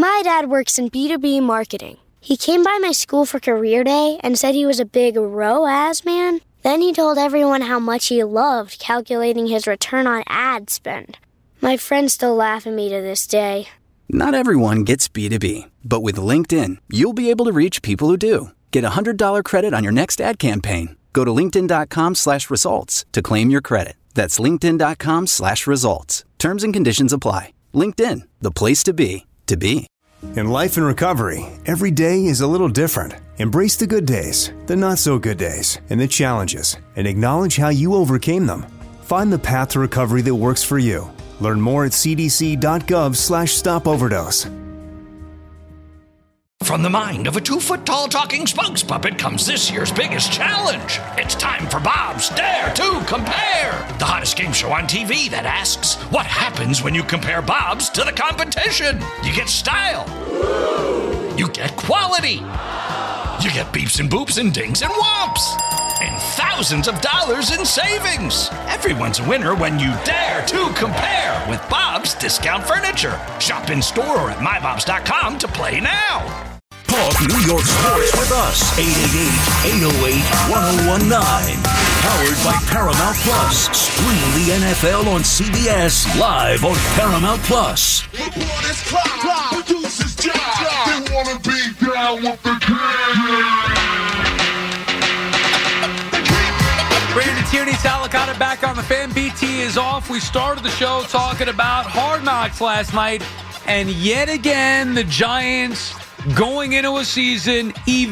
My dad works in B2B marketing. He came by my school for career day and said he was a big ROAS man. Then he told everyone how much he loved calculating his return on ad spend. My friends still laugh at me to this day. Not everyone gets B2B, but with LinkedIn, you'll be able to reach people who do. Get a $100 credit on your next ad campaign. Go to linkedin.com/results to claim your credit. That's linkedin.com/results. Terms and conditions apply. LinkedIn, the place to be, to be. In life and recovery, every day is a little different. Embrace the good days, the not so good days, and the challenges, and acknowledge how you overcame them. Find the path to recovery that works for you. Learn more at cdc.gov/stopoverdose. From the mind of a 2-foot-tall talking spokes puppet comes this year's biggest challenge. It's time for Bob's Dare to Compare, the hottest game show on TV that asks, what happens when you compare Bob's to the competition? You get style. You get quality. You get beeps and boops and dings and whomps. And thousands of dollars in savings. Everyone's a winner when you dare to compare with Bob's Discount Furniture. Shop in store or at mybobs.com to play now. Talk New York sports with us. 888-808-1019. Powered by Paramount Plus. Stream the NFL on CBS live on Paramount Plus. Look what it's clock. Producer's job. They want to be down with the king. Brandon Tierney, Salicata back on the Fan. BT is off. We started the show talking about Hard Knocks last night. And yet again, the Giants going into a season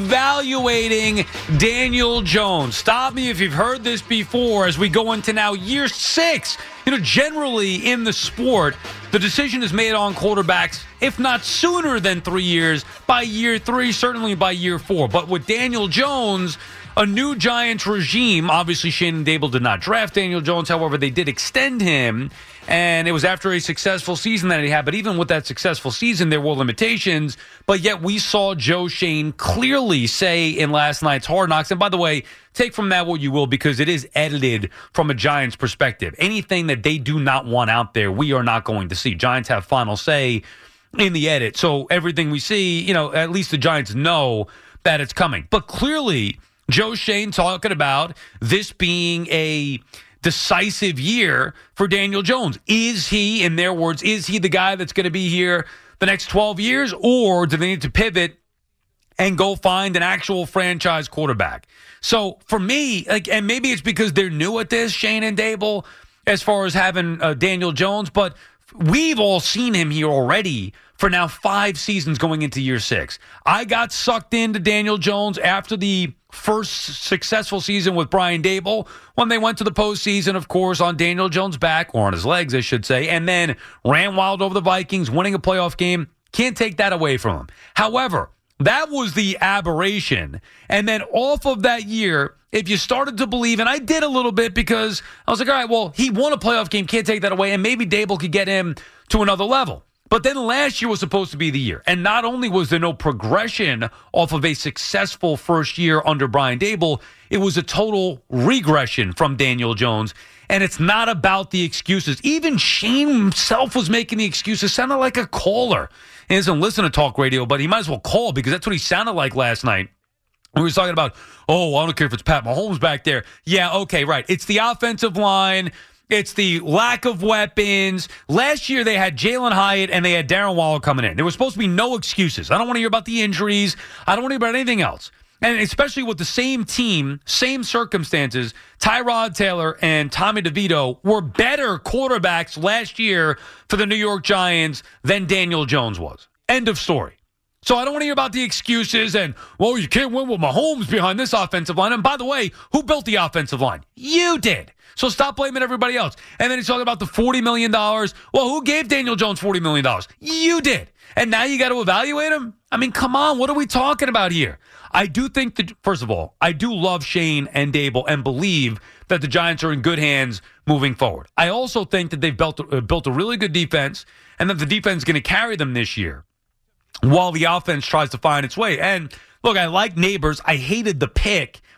evaluating Daniel Jones. Stop me if you've heard this before as we go into now year 6. Generally in the sport, the decision is made on quarterbacks, if not sooner than 3 years, by year 3, certainly by year 4. But with Daniel Jones, a new Giants regime, obviously Shane Dable did not draft Daniel Jones. However, they did extend him, and it was after a successful season that he had. But even with that successful season, there were limitations. But yet we saw Joe Shane clearly say in last night's Hard Knocks, and by the way, take from that what you will, because it is edited from a Giants perspective. Anything that they do not want out there, we are not going to see. Giants have final say in the edit. So everything we see, at least the Giants know that it's coming. But clearly, Joe Shane talking about this being a decisive year for Daniel Jones. Is he, in their words, is he the guy that's going to be here the next 12 years, or do they need to pivot and go find an actual franchise quarterback? So for me, and maybe it's because they're new at this, Shane and Dable, as far as having Daniel Jones, but we've all seen him here already for now 5 seasons going into year 6. I got sucked into Daniel Jones after the first successful season with Brian Dable when they went to the postseason, of course, on Daniel Jones' back, or on his legs, I should say, and then ran wild over the Vikings, winning a playoff game. Can't take that away from him. However, that was the aberration. And then off of that year, if you started to believe, and I did a little bit because I was like, all right, well, he won a playoff game, can't take that away, and maybe Dable could get him to another level. But then last year was supposed to be the year. And not only was there no progression off of a successful first year under Brian Dable, it was a total regression from Daniel Jones. And it's not about the excuses. Even Shane himself was making the excuses, sounded like a caller. He doesn't listen to talk radio, but he might as well call, because that's what he sounded like last night. We were talking about, I don't care if it's Pat Mahomes back there. Yeah, okay, right. It's the offensive line. It's the lack of weapons. Last year, they had Jalen Hyatt and they had Darren Waller coming in. There was supposed to be no excuses. I don't want to hear about the injuries. I don't want to hear about anything else. And especially with the same team, same circumstances, Tyrod Taylor and Tommy DeVito were better quarterbacks last year for the New York Giants than Daniel Jones was. End of story. So I don't want to hear about the excuses and, well, you can't win with Mahomes behind this offensive line. And by the way, who built the offensive line? You did. So stop blaming everybody else. And then he's talking about the $40 million. Well, who gave Daniel Jones $40 million? You did. And now you got to evaluate him? I mean, come on. What are we talking about here? I do think that, first of all, I do love Shane and Dable and believe that the Giants are in good hands moving forward. I also think that they've built a really good defense and that the defense is going to carry them this year while the offense tries to find its way. And look, I like Neighbors. I hated the pick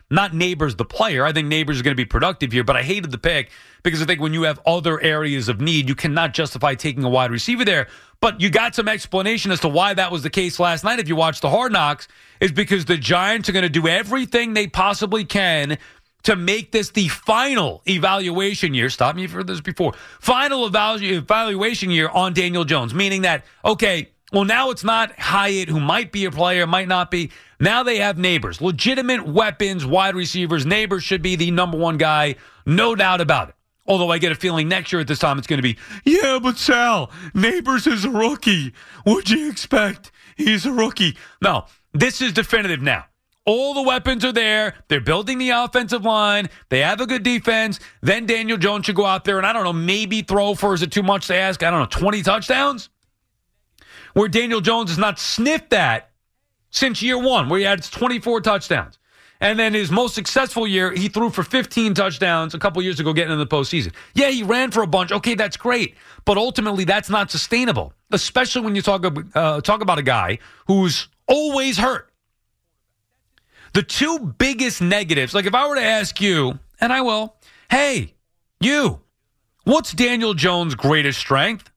not Neighbors the player. I think Neighbors is going to be productive here, but I hated the pick because I think when you have other areas of need, you cannot justify taking a wide receiver there. But you got some explanation as to why that was the case last night. If you watched the Hard Knocks, is because the Giants are going to do everything they possibly can to make this the final evaluation year. Stop me if you've heard this before. Final evaluation year on Daniel Jones, meaning that, okay, well, now it's not Hyatt, who might be a player, might not be. Now they have Neighbors, legitimate weapons, wide receivers. Neighbors should be the number one guy, no doubt about it. Although I get a feeling next year at this time it's going to be, yeah, but Sal, Neighbors is a rookie. What'd you expect? He's a rookie. No, this is definitive now. All the weapons are there. They're building the offensive line. They have a good defense. Then Daniel Jones should go out there and, I don't know, maybe throw for, is it too much to ask? I don't know, 20 touchdowns? Where Daniel Jones has not sniffed that since year one, where he had 24 touchdowns. And then his most successful year, he threw for 15 touchdowns a couple years ago getting into the postseason. Yeah, he ran for a bunch. Okay, that's great. But ultimately, that's not sustainable, especially when you talk about a guy who's always hurt. The two biggest negatives, like if I were to ask you, and I will, hey, you, what's Daniel Jones' greatest strength?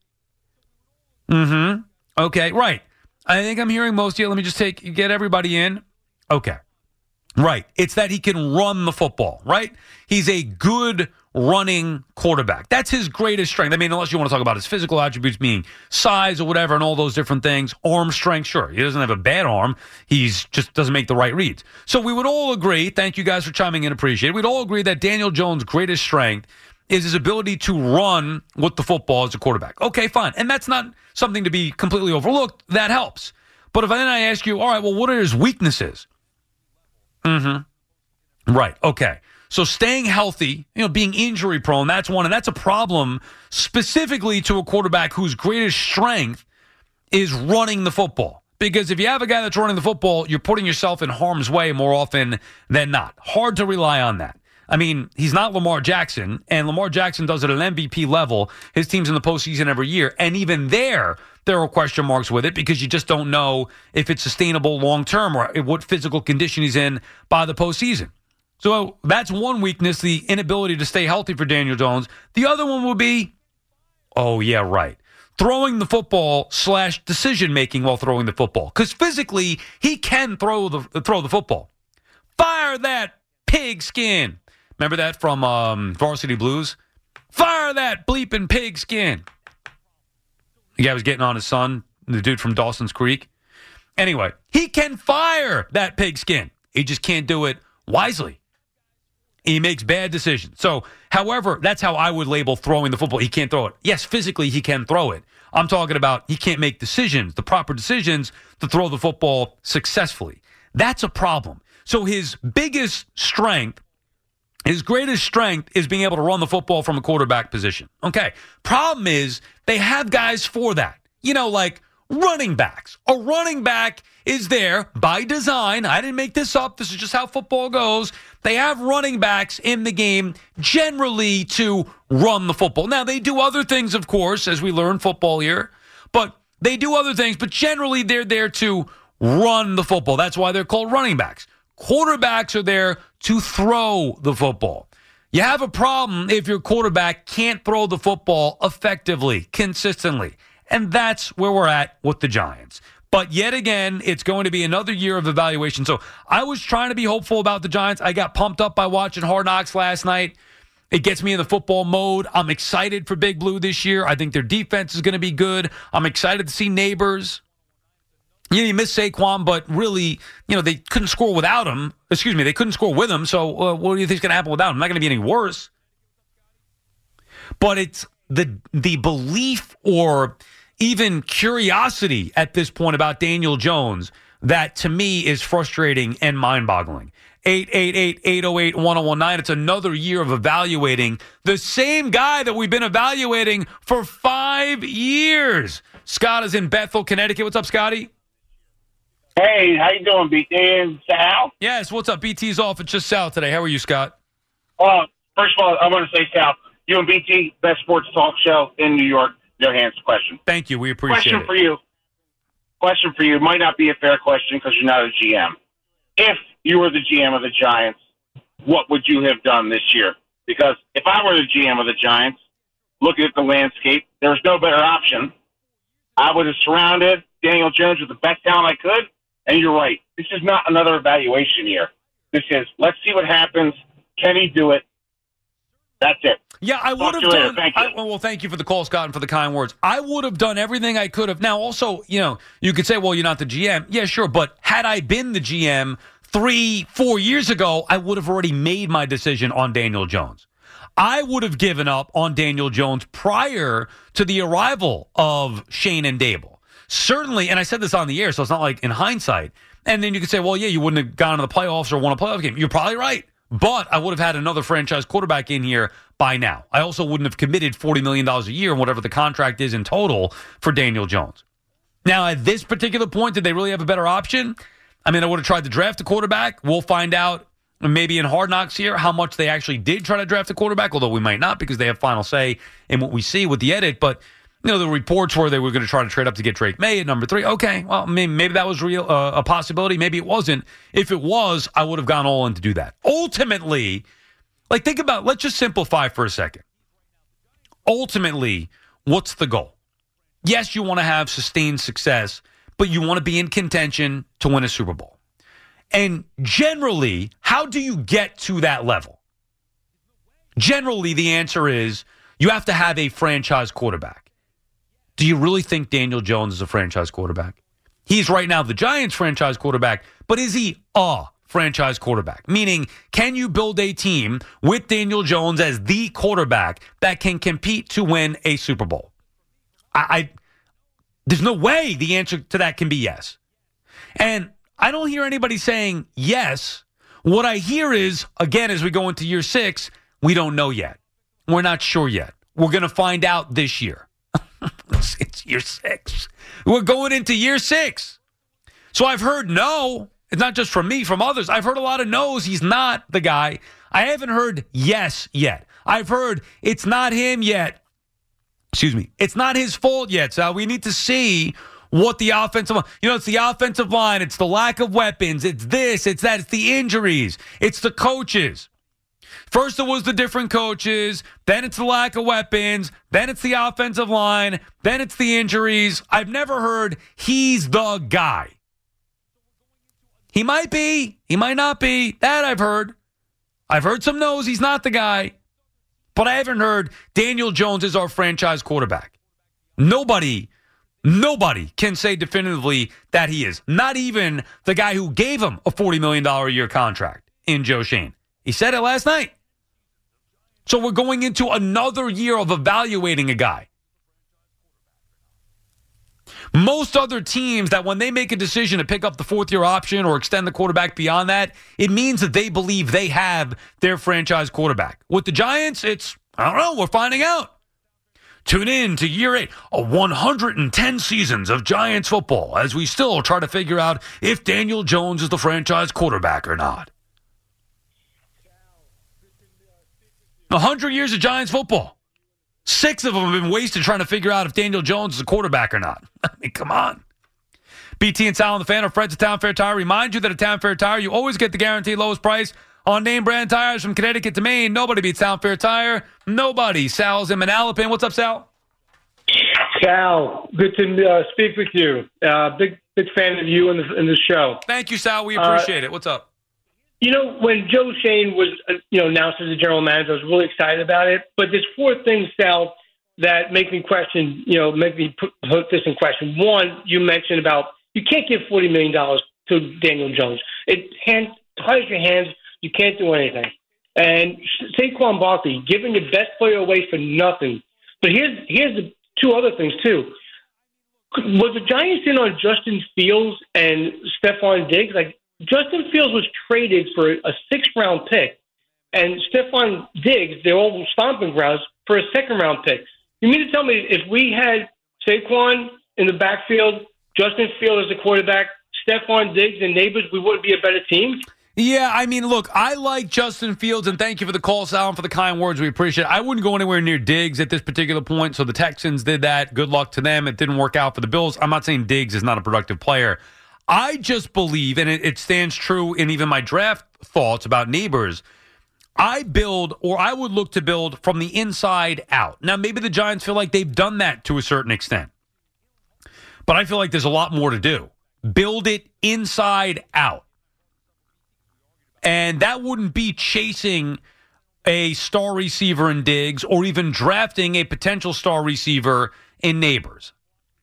Okay, right. I think I'm hearing most of you. Let me just get everybody in. Okay. Right. It's that he can run the football, right? He's a good running quarterback. That's his greatest strength. I mean, unless you want to talk about his physical attributes being size or whatever and all those different things. Arm strength, sure. He doesn't have a bad arm. He's just doesn't make the right reads. So we would all agree, thank you guys for chiming in, appreciate it. We'd all agree that Daniel Jones' greatest strength is his ability to run with the football as a quarterback. Okay, fine. And that's not something to be completely overlooked. That helps. But if then I ask you, all right, well, what are his weaknesses? Right. Okay. So staying healthy, being injury prone, that's one. And that's a problem specifically to a quarterback whose greatest strength is running the football. Because if you have a guy that's running the football, you're putting yourself in harm's way more often than not. Hard to rely on that. I mean, he's not Lamar Jackson, and Lamar Jackson does it at an MVP level. His team's in the postseason every year. And even there are question marks with it because you just don't know if it's sustainable long-term or what physical condition he's in by the postseason. So that's one weakness, the inability to stay healthy for Daniel Jones. The other one would be, throwing the football / decision-making while throwing the football. Because physically, he can throw the football. Fire that pigskin. Remember that from Varsity Blues? Fire that bleeping pigskin. The guy was getting on his son, the dude from Dawson's Creek. Anyway, he can fire that pigskin. He just can't do it wisely. He makes bad decisions. So, however, that's how I would label throwing the football. He can't throw it. Yes, physically he can throw it. I'm talking about he can't make decisions, the proper decisions to throw the football successfully. That's a problem. So his biggest strength, his greatest strength is being able to run the football from a quarterback position. Okay. Problem is they have guys for that. Like running backs. A running back is there by design. I didn't make this up. This is just how football goes. They have running backs in the game generally to run the football. Now, they do other things, of course, as we learn football here. But they do other things. But generally, they're there to run the football. That's why they're called running backs. Quarterbacks are there to throw the football. You have a problem if your quarterback can't throw the football effectively, consistently. And that's where we're at with the Giants. But yet again, it's going to be another year of evaluation. So I was trying to be hopeful about the Giants. I got pumped up by watching Hard Knocks last night. It gets me in the football mode. I'm excited for Big Blue this year. I think their defense is going to be good. I'm excited to see Neighbors. You miss Saquon, but really, they couldn't score without him. Excuse me, they couldn't score with him. So what do you think is going to happen without him? Not going to be any worse. But it's the belief or even curiosity at this point about Daniel Jones that to me is frustrating and mind-boggling. 888-808-1019. It's another year of evaluating the same guy that we've been evaluating for 5 years. Scott is in Bethel, Connecticut. What's up, Scotty? Hey, how you doing, BT and Sal? Yes, what's up? BT's off. It's just Sal today. How are you, Scott? First of all, I want to say, Sal, you and BT, best sports talk show in New York. Your hands question. Thank you. We appreciate it. Question for you. Might not be a fair question because you're not a GM. If you were the GM of the Giants, what would you have done this year? Because if I were the GM of the Giants, looking at the landscape, there was no better option. I would have surrounded Daniel Jones with the best talent I could. And you're right. This is not another evaluation year. This is, let's see what happens. Can he do it? That's it. Yeah, I would have later. done. Thank you. Well, thank you for the call, Scott, and for the kind words. I would have done everything I could have. Now, also, you could say, well, you're not the GM. Yeah, sure. But had I been the GM 3-4 years ago, I would have already made my decision on Daniel Jones. I would have given up on Daniel Jones prior to the arrival of Shane and Dable. Certainly, and I said this on the air, so it's not like in hindsight. And then you could say, well, yeah, you wouldn't have gone to the playoffs or won a playoff game. You're probably right. But I would have had another franchise quarterback in here by now. I also wouldn't have committed $40 million a year and whatever the contract is in total for Daniel Jones. Now, at this particular point, did they really have a better option? I mean, I would have tried to draft a quarterback. We'll find out maybe in Hard Knocks here how much they actually did try to draft a quarterback, although we might not because they have final say in what we see with the edit. But, the reports were they were going to try to trade up to get Drake May at number 3. Okay, well, maybe that was real a possibility. Maybe it wasn't. If it was, I would have gone all in to do that. Ultimately, think about, let's just simplify for a second. Ultimately, what's the goal? Yes, you want to have sustained success, but you want to be in contention to win a Super Bowl. And generally, how do you get to that level? Generally, the answer is you have to have a franchise quarterback. Do you really think Daniel Jones is a franchise quarterback? He's right now the Giants' franchise quarterback, but is he a franchise quarterback? Meaning, can you build a team with Daniel Jones as the quarterback that can compete to win a Super Bowl? There's no way the answer to that can be yes. And I don't hear anybody saying yes. What I hear is, again, as we go into year 6, we don't know yet. We're not sure yet. We're going to find out this year. It's year 6. We're going into year 6. So I've heard no. It's not just from me, from others. I've heard a lot of no's. He's not the guy. I haven't heard yes yet. I've heard it's not him yet. Excuse me. It's not his fault yet. So we need to see what the offensive line, it's the offensive line. It's the lack of weapons. It's this, it's that. It's the injuries. It's the coaches. First it was the different coaches, then it's the lack of weapons, then it's the offensive line, then it's the injuries. I've never heard he's the guy. He might be, he might not be. That I've heard. I've heard some no's, he's not the guy. But I haven't heard Daniel Jones is our franchise quarterback. Nobody can say definitively that he is. Not even the guy who gave him a $40 million a year contract in Joe Schoen. He said it last night. So we're going into another year of evaluating a guy. Most other teams that when they make a decision to pick up the 4th-year option or extend the quarterback beyond that, it means that they believe they have their franchise quarterback. With the Giants, it's, I don't know, we're finding out. Tune in to year 8, 110 seasons of Giants football as we still try to figure out if Daniel Jones is the franchise quarterback or not. 100 years of Giants football. 6 of them have been wasted trying to figure out if Daniel Jones is a quarterback or not. I mean, come on. BT and Sal on the Fan are friends at Town Fair Tire. Remind you that at Town Fair Tire, you always get the guaranteed lowest price on name brand tires from Connecticut to Maine. Nobody beats Town Fair Tire. Nobody. Sal's in Manalapan. What's up, Sal? Sal, good to speak with you. Big fan of you and the show. Thank you, Sal. We appreciate it. What's up? When Joe Schoen was, announced as the general manager, I was really excited about it. But there's 4 things, Sal, that make me question, make me put this in question. One, you mentioned about you can't give $40 million to Daniel Jones. It ties your hands. You can't do anything. And Saquon Barkley, giving your best player away for nothing. But here's the 2 other things, too. Was the Giants in on Justin Fields and Stephon Diggs? Justin Fields was traded for a 6th-round pick, and Stephon Diggs, they're all stomping grounds, for a 2nd-round pick. You mean to tell me if we had Saquon in the backfield, Justin Fields as a quarterback, Stephon Diggs and Neighbors, we wouldn't be a better team? Yeah, I mean, look, I like Justin Fields, and thank you for the call, Sal, and for the kind words. We appreciate it. I wouldn't go anywhere near Diggs at this particular point, so the Texans did that. Good luck to them. It didn't work out for the Bills. I'm not saying Diggs is not a productive player. I just believe, and it stands true in even my draft thoughts about Neighbors, I would look to build from the inside out. Now, maybe the Giants feel like they've done that to a certain extent. But I feel like there's a lot more to do. Build it inside out. And that wouldn't be chasing a star receiver in Diggs or even drafting a potential star receiver in Neighbors.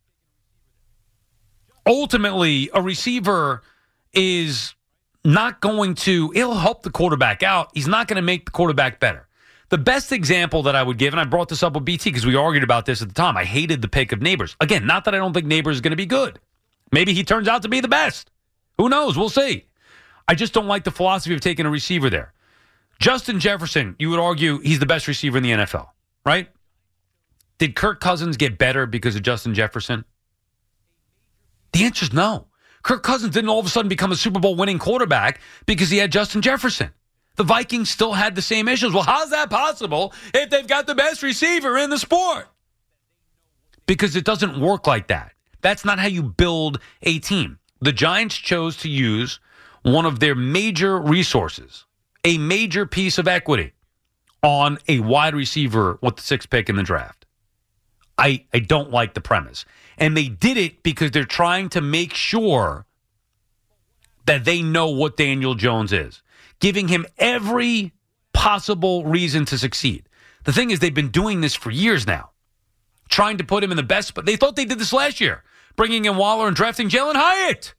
Ultimately, a receiver is not going to, it'll help the quarterback out. He's not going to make the quarterback better. The best example that I would give, and I brought this up with BT because we argued about this at the time. I hated the pick of Neighbors. Again, not that I don't think Neighbors is going to be good. Maybe he turns out to be the best. Who knows? We'll see. I just don't like the philosophy of taking a receiver there. Justin Jefferson, you would argue he's the best receiver in the NFL, right? Did Kirk Cousins get better because of Justin Jefferson? The answer is no. Kirk Cousins didn't all of a sudden become a Super Bowl winning quarterback because he had Justin Jefferson. The Vikings still had the same issues. Well, how's that possible if they've got the best receiver in the sport? Because it doesn't work like that. That's not how you build a team. The Giants chose to use one of their major resources, a major piece of equity, on a wide receiver with the 6th pick in the draft. I don't like the premise. And they did it because they're trying to make sure that they know what Daniel Jones is, giving him every possible reason to succeed. The thing is, they've been doing this for years now, trying to put him in the best, but they thought they did this last year, bringing in Waller and drafting Jalen Hyatt.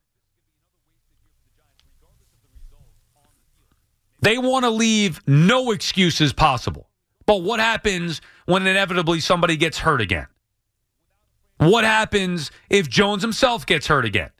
They want to leave no excuses possible. But what happens when inevitably somebody gets hurt again? What happens if Jones himself gets hurt again?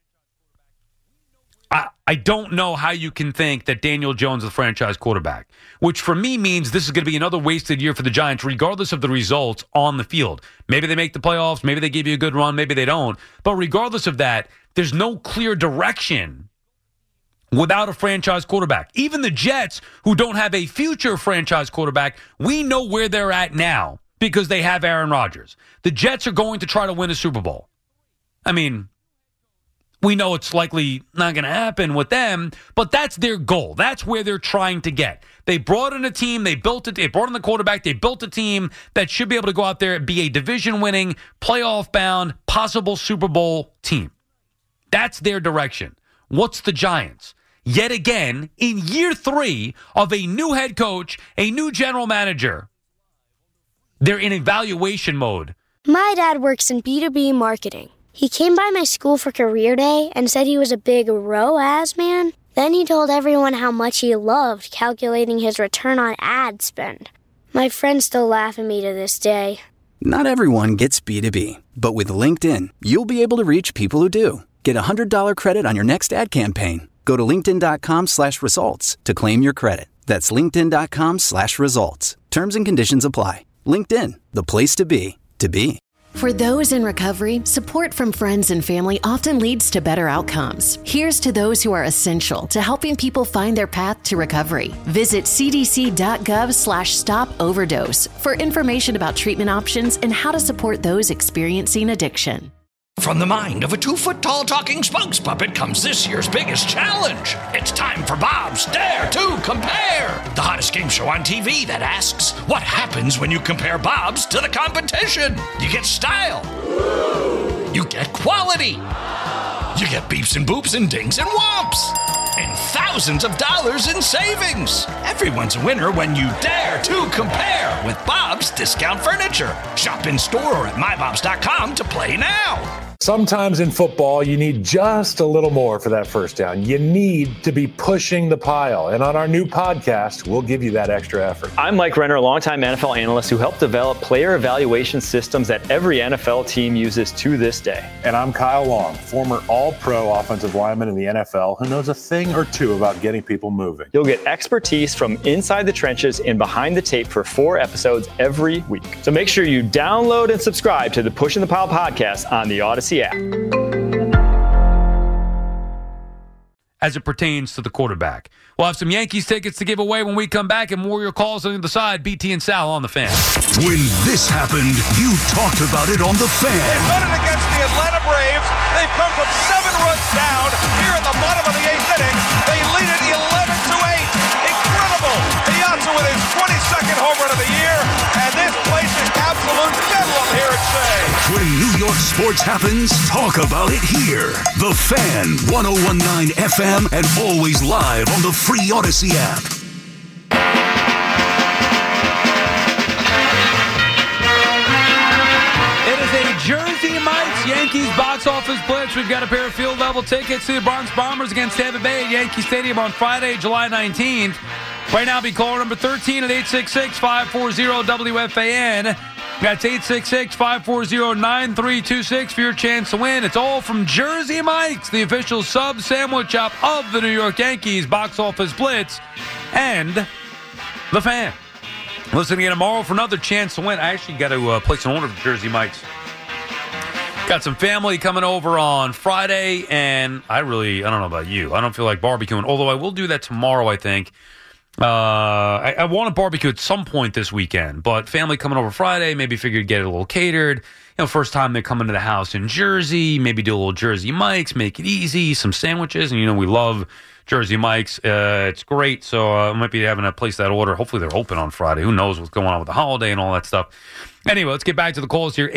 I don't know how you can think that Daniel Jones is the franchise quarterback, which for me means this is going to be another wasted year for the Giants, regardless of the results on the field. Maybe they make the playoffs, maybe they give you a good run, maybe they don't. But regardless of that, there's no clear direction without a franchise quarterback. Even the Jets, who don't have a future franchise quarterback, we know where they're at now because they have Aaron Rodgers. The Jets are going to try to win a Super Bowl. I mean, we know it's likely not going to happen with them, but that's their goal. That's where they're trying to get. They brought in a team, they built it, they brought in the quarterback, they built a team that should be able to go out there and be a division-winning, playoff-bound, possible Super Bowl team. That's their direction. What's the Giants? Yet again, in year 3 of a new head coach, a new general manager, they're in evaluation mode. My dad works in B2B marketing. He came by my school for career day and said he was a big ROAS man. Then he told everyone how much he loved calculating his return on ad spend. My friends still laugh at me to this day. Not everyone gets B2B, but with LinkedIn, you'll be able to reach people who do. Get a $100 credit on your next ad campaign. Go to linkedin.com/results to claim your credit. That's linkedin.com/results. Terms and conditions apply. LinkedIn, the place to be, to be. For those in recovery, support from friends and family often leads to better outcomes. Here's to those who are essential to helping people find their path to recovery. Visit cdc.gov/stop-overdose for information about treatment options and how to support those experiencing addiction. From the mind of a 2-foot-tall talking Spunks puppet comes this year's biggest challenge. It's time for Bob's Dare to Compare, the hottest game show on TV that asks, what happens when you compare Bob's to the competition? You get style. You get quality. You get beeps and boops and dings and whomps. And thousands of dollars in savings. Everyone's a winner when you dare to compare with Bob's Discount Furniture. Shop in store or at mybobs.com to play now. Sometimes in football, you need just a little more for that first down. You need to be pushing the pile. And on our new podcast, we'll give you that extra effort. I'm Mike Renner, a longtime NFL analyst who helped develop player evaluation systems that every NFL team uses to this day. And I'm Kyle Long, former all-pro offensive lineman in the NFL who knows a thing or two about getting people moving. You'll get expertise from inside the trenches and behind the tape for 4 episodes every week. So make sure you download and subscribe to the Pushing the Pile podcast on the Odyssey app. As it pertains to the quarterback. We'll have some Yankees tickets to give away when we come back, and more of your calls on the other side. BT and Sal on The Fan. When this happened, you talked about it on The Fan. They've done it against the Atlanta Braves. They've come from 7 runs down here in the bottom of the 8th inning. They lead it 11-8. Incredible. The Sports happens, talk about it here. The Fan, 101.9 FM, and always live on the free Odyssey app. It is a Jersey Mike's Yankees box office blitz. We've got a pair of field level tickets to the Bronx Bombers against Tampa Bay at Yankee Stadium on Friday, July 19th. Right now, be caller number 13 at 866-540-WFAN. That's 866-540-9326 for your chance to win. It's all from Jersey Mike's, the official sub sandwich shop of the New York Yankees box office blitz, and the Fan. Listen again tomorrow for another chance to win. I actually got to place an order for Jersey Mike's. Got some family coming over on Friday, and I don't know about you. I don't feel like barbecuing, although I will do that tomorrow, I think. I want to barbecue at some point this weekend, but family coming over Friday, maybe figured get it a little catered. First time they come into the house in Jersey, maybe do a little Jersey Mike's, make it easy, some sandwiches, and we love Jersey Mike's. It's great, so I might be having to place that order. Hopefully they're open on Friday. Who knows what's going on with the holiday and all that stuff. Anyway, let's get back to the calls here.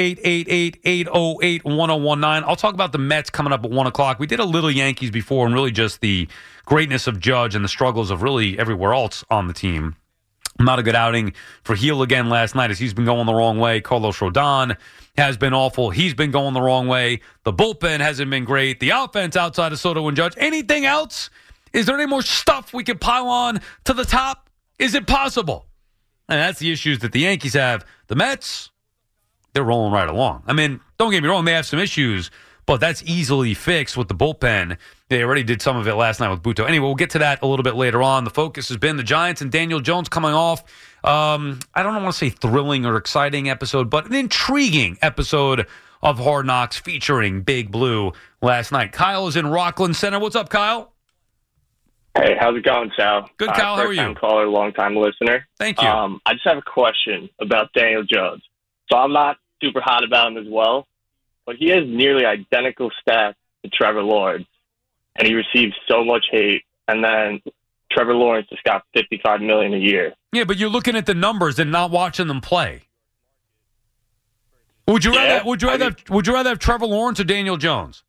888-808-1019. I'll talk about the Mets coming up at 1 o'clock. We did a little Yankees before, and really just the greatness of Judge and the struggles of really everywhere else on the team. Not a good outing for Heel again last night as he's been going the wrong way. Carlos Rodon has been awful. He's been going the wrong way. The bullpen hasn't been great. The offense outside of Soto and Judge. Anything else? Is there any more stuff we can pile on to the top? Is it possible? And that's the issues that the Yankees have. The Mets, they're rolling right along. I mean, don't get me wrong, they have some issues, but that's easily fixed with the bullpen. They already did some of it last night with Buto. Anyway, we'll get to that a little bit later on. The focus has been the Giants and Daniel Jones coming off. I don't want to say thrilling or exciting episode, but an intriguing episode of Hard Knocks featuring Big Blue last night. Kyle is in Rockland Center. What's up, Kyle? Hey, how's it going, Sal? Good, Kyle. How are you? First-time caller, long-time listener. Thank you. I just have a question about Daniel Jones. So I'm not super hot about him as well, but he has nearly identical stats to Trevor Lawrence, and he receives so much hate. And then Trevor Lawrence just got $55 million a year. Yeah, but you're looking at the numbers and not watching them play. Would you rather have Trevor Lawrence or Daniel Jones?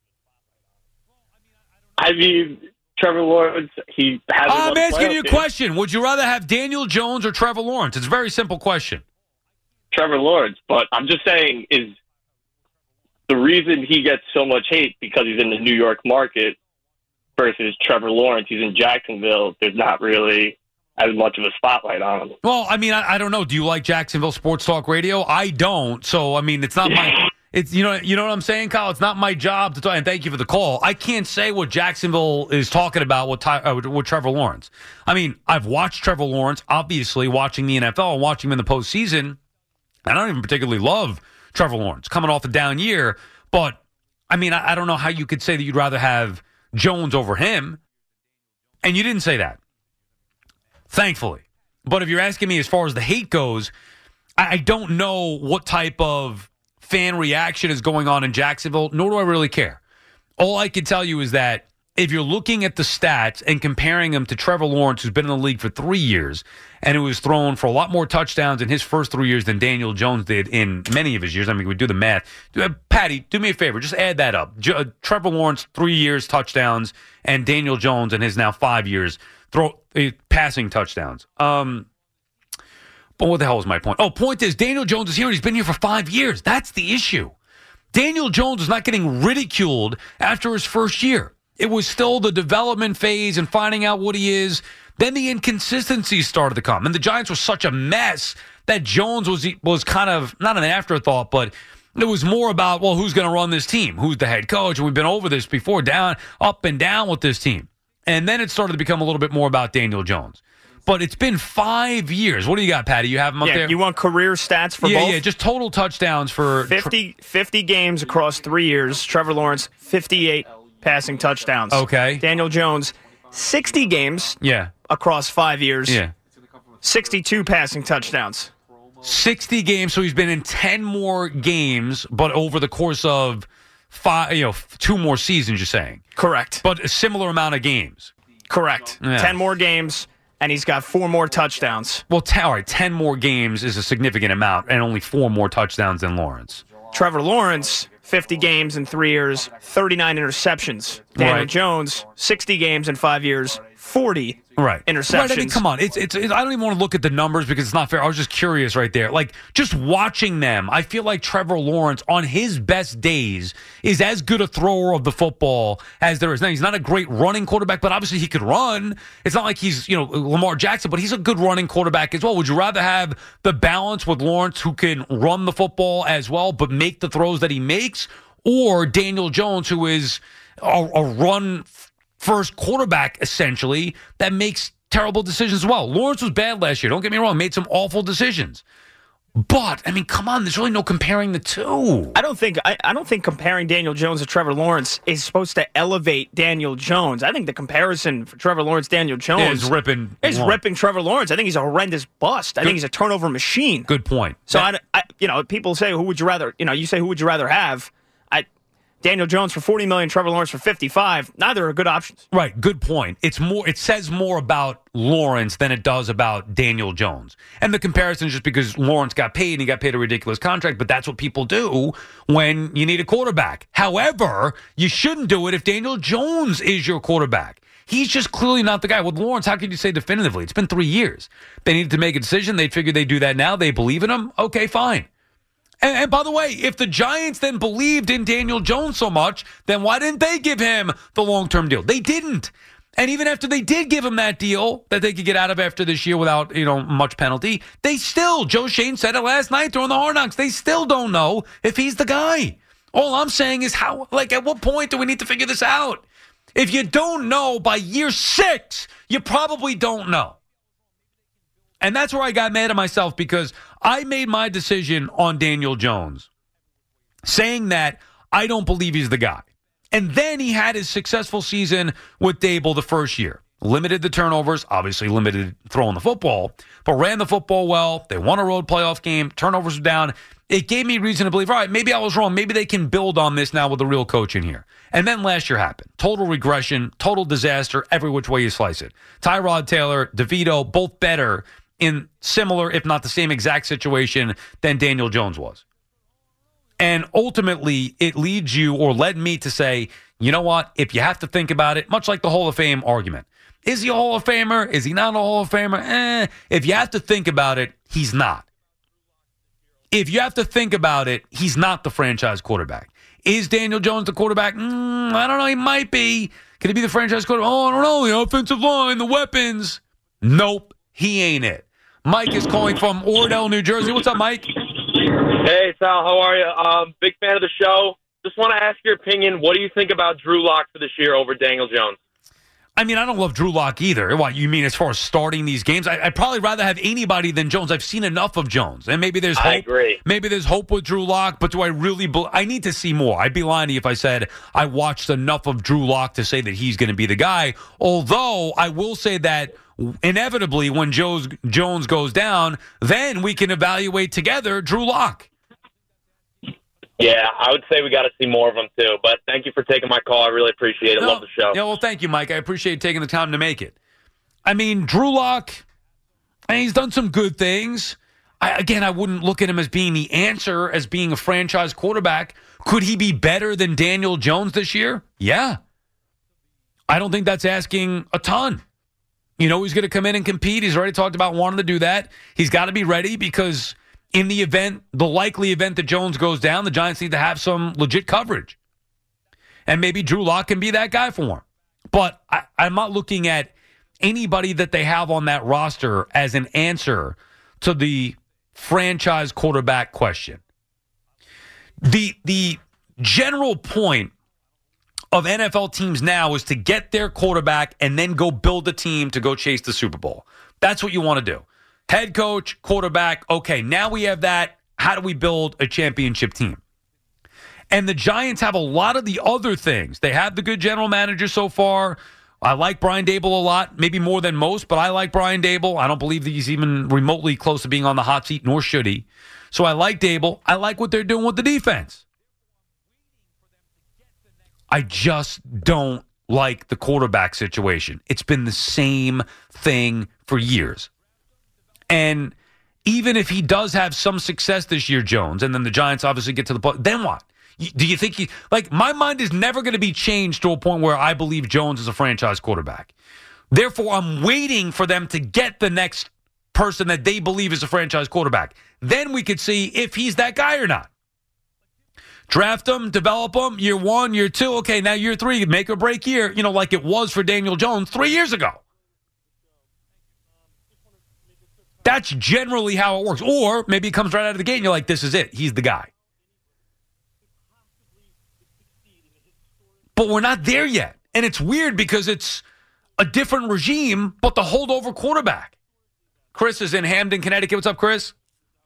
I mean, Trevor Lawrence, he has. I'm asking you a question. Would you rather have Daniel Jones or Trevor Lawrence? It's a very simple question. Trevor Lawrence, but I'm just saying, is the reason he gets so much hate because he's in the New York market versus Trevor Lawrence, he's in Jacksonville. There's not really as much of a spotlight on him. Well, I mean, I don't know. Do you like Jacksonville Sports Talk Radio? I don't. So, I mean, it's not my. It's you know what I'm saying, Kyle. It's not my job to talk. And thank you for the call. I can't say what Jacksonville is talking about with Trevor Lawrence. I mean, I've watched Trevor Lawrence, obviously watching the NFL and watching him in the postseason. I don't even particularly love Trevor Lawrence coming off a down year. But I mean, I don't know how you could say that you'd rather have Jones over him. And you didn't say that, thankfully. But if you're asking me as far as the hate goes, I don't know what type of fan reaction is going on in Jacksonville, nor do I really care. All I can tell you is that if you're looking at the stats and comparing them to Trevor Lawrence, who's been in the league for 3 years, and who was thrown for a lot more touchdowns in his first 3 years than Daniel Jones did in many of his years. I mean, we do the math. Patty, do me a favor. Just add that up. Trevor Lawrence, 3 years, touchdowns, and Daniel Jones in his now 5 years, passing touchdowns. But what the hell is my point? Oh, point is, Daniel Jones is here, and he's been here for 5 years. That's the issue. Daniel Jones is not getting ridiculed after his first year. It was still the development phase and finding out what he is. Then the inconsistencies started to come. And the Giants were such a mess that Jones was kind of, not an afterthought, but it was more about, well, who's going to run this team? Who's the head coach? And we've been over this before, up and down with this team. And then it started to become a little bit more about Daniel Jones. But it's been 5 years. What do you got, Patty? You have them up there? You want career stats for both? Yeah, just total touchdowns for 50 games across 3 years. Trevor Lawrence, 58 passing touchdowns. Okay. Daniel Jones, 60 games across 5 years. 62 passing touchdowns. 60 games, so he's been in 10 more games, but over the course of 2 more seasons, you're saying? Correct. But a similar amount of games? Correct. Yeah. 10 more games. And he's got 4 more touchdowns. Well, all right, 10 more games is a significant amount, and only 4 more touchdowns than Lawrence. Trevor Lawrence, 50 games in 3 years, 39 interceptions. Daniel Jones, 60 games in 5 years, 40 interceptions. Right, I mean, come on. It's I don't even want to look at the numbers because it's not fair. I was just curious right there. Like, just watching them, I feel like Trevor Lawrence, on his best days, is as good a thrower of the football as there is. Now, he's not a great running quarterback, but obviously he could run. It's not like he's, Lamar Jackson, but he's a good running quarterback as well. Would you rather have the balance with Lawrence, who can run the football as well, but make the throws that he makes, or Daniel Jones, who is a run first quarterback, essentially, that makes terrible decisions as well? Lawrence was bad last year. Don't get me wrong. Made some awful decisions. But, I mean, come on. There's really no comparing the two. I don't think comparing Daniel Jones to Trevor Lawrence is supposed to elevate Daniel Jones. I think the comparison for Trevor Lawrence, Daniel Jones is ripping Trevor Lawrence. I think he's a horrendous bust. I think he's a turnover machine. Good point. So, people say, who would you rather, you say, who would you rather have? Daniel Jones for $40 million, Trevor Lawrence for $55. Neither are good options. Right, good point. It says more about Lawrence than it does about Daniel Jones. And the comparison is just because Lawrence got paid and he got paid a ridiculous contract, but that's what people do when you need a quarterback. However, you shouldn't do it if Daniel Jones is your quarterback. He's just clearly not the guy. With Lawrence, how could you say definitively? It's been 3 years. They needed to make a decision. They figured they'd do that now. They believe in him. Okay, fine. And by the way, if the Giants then believed in Daniel Jones so much, then why didn't they give him the long-term deal? They didn't. And even after they did give him that deal that they could get out of after this year without, much penalty, they still, Joe Schoen said it last night during the Hard Knocks, they still don't know if he's the guy. All I'm saying is at what point do we need to figure this out? If you don't know by year 6, you probably don't know. And that's where I got mad at myself, because I made my decision on Daniel Jones, saying that I don't believe he's the guy. And then he had his successful season with Dable the first year. Limited the turnovers, obviously limited throwing the football, but ran the football well. They won a road playoff game. Turnovers were down. It gave me reason to believe, all right, maybe I was wrong. Maybe they can build on this now with a real coach in here. And then last year happened. Total regression, total disaster, every which way you slice it. Tyrod Taylor, DeVito, both better in similar, if not the same exact situation than Daniel Jones was. And ultimately, it leads you, or led me to say, you know what? If you have to think about it, much like the Hall of Fame argument. Is he a Hall of Famer? Is he not a Hall of Famer? If you have to think about it, he's not. If you have to think about it, he's not the franchise quarterback. Is Daniel Jones the quarterback? I don't know. He might be. Could he be the franchise quarterback? Oh, I don't know. The offensive line, the weapons. Nope, he ain't it. Mike is calling from Oradell, New Jersey. What's up, Mike? Hey, Sal. How are you? Big fan of the show. Just want to ask your opinion. What do you think about Drew Lock for this year over Daniel Jones? I mean, I don't love Drew Lock either. What, you mean as far as starting these games? I'd probably rather have anybody than Jones. I've seen enough of Jones. And maybe there's hope. I agree. Maybe there's hope with Drew Lock, but do I really I need to see more. I'd be lying to you if I said I watched enough of Drew Lock to say that he's going to be the guy. Although I will say that inevitably when Jones goes down, then we can evaluate together Drew Lock. Yeah, I would say we got to see more of him too. But thank you for taking my call. I really appreciate it. Love the show. Yeah, well, thank you, Mike. I appreciate taking the time to make it. I mean, Drew Lock, he's done some good things. I wouldn't look at him as being the answer, as being a franchise quarterback. Could he be better than Daniel Jones this year? Yeah. I don't think that's asking a ton. He's going to come in and compete. He's already talked about wanting to do that. He's got to be ready because in the likely event that Jones goes down, the Giants need to have some legit coverage. And maybe Drew Lock can be that guy for him. But I'm not looking at anybody that they have on that roster as an answer to the franchise quarterback question. The general point of NFL teams now is to get their quarterback and then go build a team to go chase the Super Bowl. That's what you want to do. Head coach, quarterback, okay, now we have that. How do we build a championship team? And the Giants have a lot of the other things. They have the good general manager so far. I like Brian Daboll a lot, maybe more than most, but I like Brian Daboll. I don't believe that he's even remotely close to being on the hot seat, nor should he. So I like Daboll. I like what they're doing with the defense. I just don't like the quarterback situation. It's been the same thing for years. And even if he does have some success this year, Jones, and then the Giants obviously get to the play, then what? Do you think my mind is never going to be changed to a point where I believe Jones is a franchise quarterback. Therefore, I'm waiting for them to get the next person that they believe is a franchise quarterback. Then we could see if he's that guy or not. Draft him, develop him, year 1, year 2. Okay, now year 3, make or break year, like it was for Daniel Jones 3 years ago. That's generally how it works. Or maybe it comes right out of the gate and you're like, this is it. He's the guy. But we're not there yet. And it's weird because it's a different regime, but the holdover quarterback. Chris is in Hamden, Connecticut. What's up, Chris?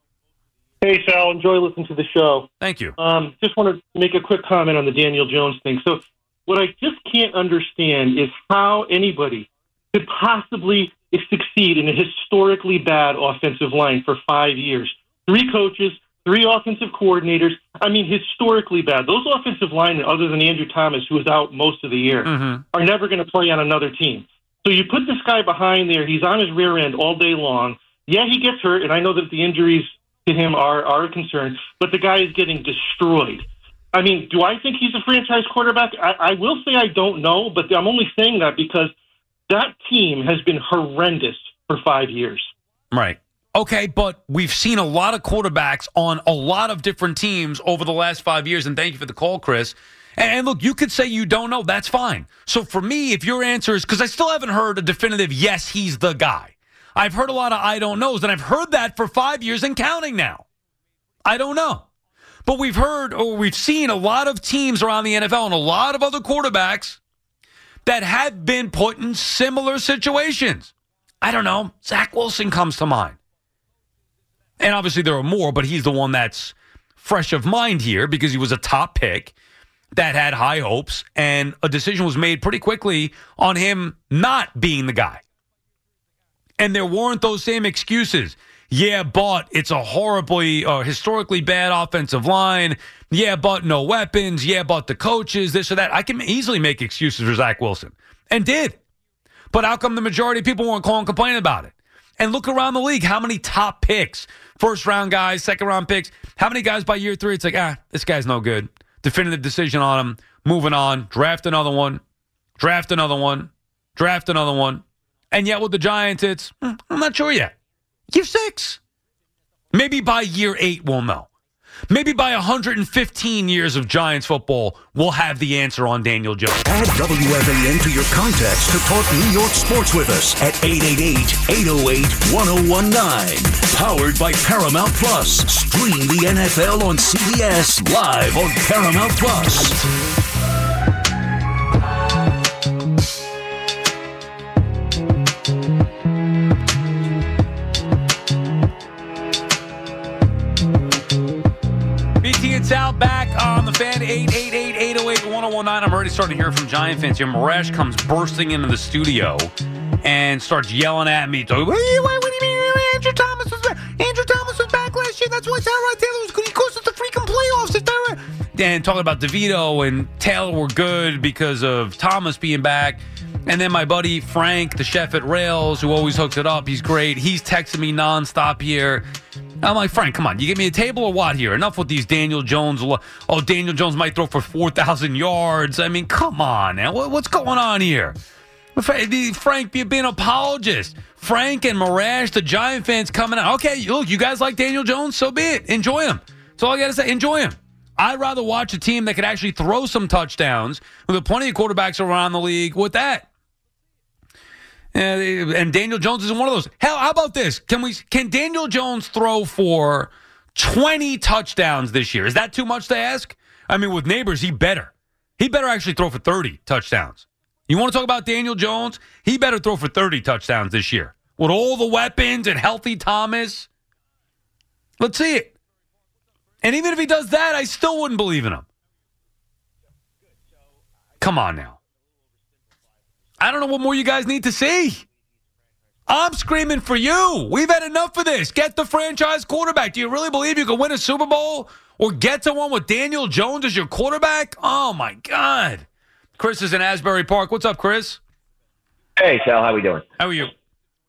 Hey, Sal. Enjoy listening to the show. Thank you. Just want to make a quick comment on the Daniel Jones thing. So what I just can't understand is how anybody could possibly succeed in a historically bad offensive line for 5 years. 3 coaches, 3 offensive coordinators. I mean, historically bad. Those offensive linemen, other than Andrew Thomas, who was out most of the year, are never going to play on another team. So you put this guy behind there. He's on his rear end all day long. Yeah, he gets hurt, and I know that the injuries to him are a concern, but the guy is getting destroyed. I mean, do I think he's a franchise quarterback? I will say I don't know, but I'm only saying that because that team has been horrendous for 5 years. Right. Okay, but we've seen a lot of quarterbacks on a lot of different teams over the last 5 years, and thank you for the call, Chris. And look, you could say you don't know. That's fine. So for me, if your answer is, because I still haven't heard a definitive, yes, he's the guy. I've heard a lot of I don't knows, and I've heard that for 5 years and counting now. I don't know. But we've heard or we've seen a lot of teams around the NFL and a lot of other quarterbacks that have been put in similar situations. I don't know. Zach Wilson comes to mind. And obviously there are more, but he's the one that's fresh of mind here because he was a top pick that had high hopes, and a decision was made pretty quickly on him not being the guy. And there weren't those same excuses. Yeah, but it's a horribly, historically bad offensive line. Yeah, but no weapons. Yeah, but the coaches, this or that. I can easily make excuses for Zach Wilson, and did. But how come the majority of people weren't calling and complaining about it? And look around the league. How many top picks, first-round guys, second-round picks, how many guys by year 3, it's like, this guy's no good. Definitive decision on him. Moving on. Draft another one. Draft another one. Draft another one. And yet with the Giants, it's, I'm not sure yet. Year 6. Maybe by year 8, we'll know. Maybe by 115 years of Giants football, we'll have the answer on Daniel Jones. Add WFAN to your contacts to talk New York sports with us at 888-808-1019. Powered by Paramount Plus. Stream the NFL on CBS live on Paramount Plus. It's out back on the Fan. 888-808-1019. I'm already starting to hear from Giant fans here. Maresh comes bursting into the studio and starts yelling at me. What do you mean Andrew Thomas was back? Andrew Thomas was back last year. That's why Tyrod Taylor was good. He cost us the freaking playoffs. And talking about DeVito and Taylor were good because of Thomas being back. And then my buddy Frank, the chef at Rails, who always hooks it up, he's great. He's texting me nonstop here. I'm like, Frank, come on. You give me a table or what here? Enough with these Daniel Jones. Oh, Daniel Jones might throw for 4,000 yards. I mean, come on now. What's going on here? Frank, be an apologist. Frank and Maresh, the Giant fans coming out. Okay, look, you guys like Daniel Jones? So be it. Enjoy him. That's all I got to say. Enjoy him. I'd rather watch a team that could actually throw some touchdowns. There are plenty of quarterbacks around the league with that. And Daniel Jones isn't one of those. Hell, how about this? Can Daniel Jones throw for 20 touchdowns this year? Is that too much to ask? I mean, with Neighbors, he better. He better actually throw for 30 touchdowns. You want to talk about Daniel Jones? He better throw for 30 touchdowns this year. With all the weapons and healthy Thomas. Let's see it. And even if he does that, I still wouldn't believe in him. Come on now. I don't know what more you guys need to see. I'm screaming for you. We've had enough of this. Get the franchise quarterback. Do you really believe you can win a Super Bowl or get to one with Daniel Jones as your quarterback? Oh, my God. Chris is in Asbury Park. What's up, Chris? Hey, Sal. How we doing? How are you?